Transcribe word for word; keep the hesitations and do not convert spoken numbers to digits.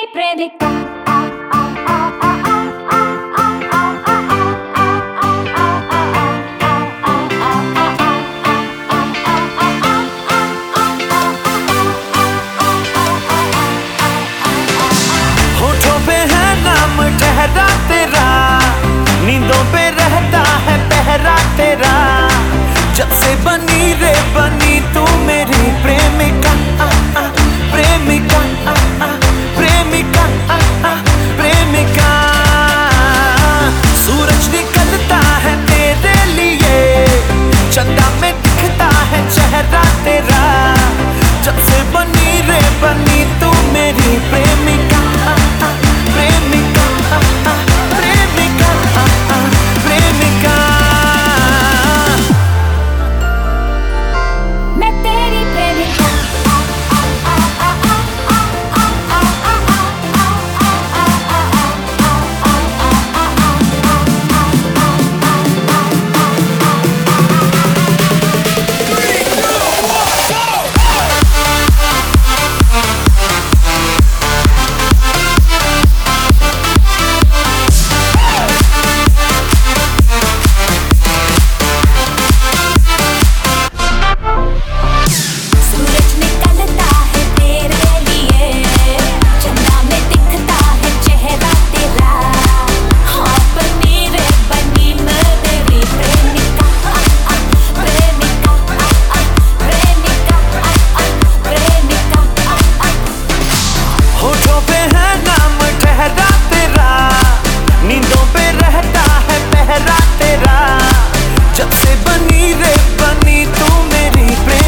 प्रेमिका। होठों पे है नाम ठहरा तेरा, नींदों पे रहता है पहरा तेरा। जब से बनी रे बनी तू मेरी प्रेमिका, आ, आ, प्रेमिका, आ, आ, प्रेमिका, आ, आ, प्रेमिका। सूरज निकलता है तेरे लिए, चंदा में दिखता है चेहरा तेरा। जब से बनी रे बनी तू मेरी प्रेमिका, आ, आ, प्रेमिका, आ, आ, प्रेमिका, आ, आ, प्रेमिका। मैं तेरी प्रेमिका। नींदों पे रहता है पहरा तेरा। जब से बनी रे बनी तू मेरी प्रेम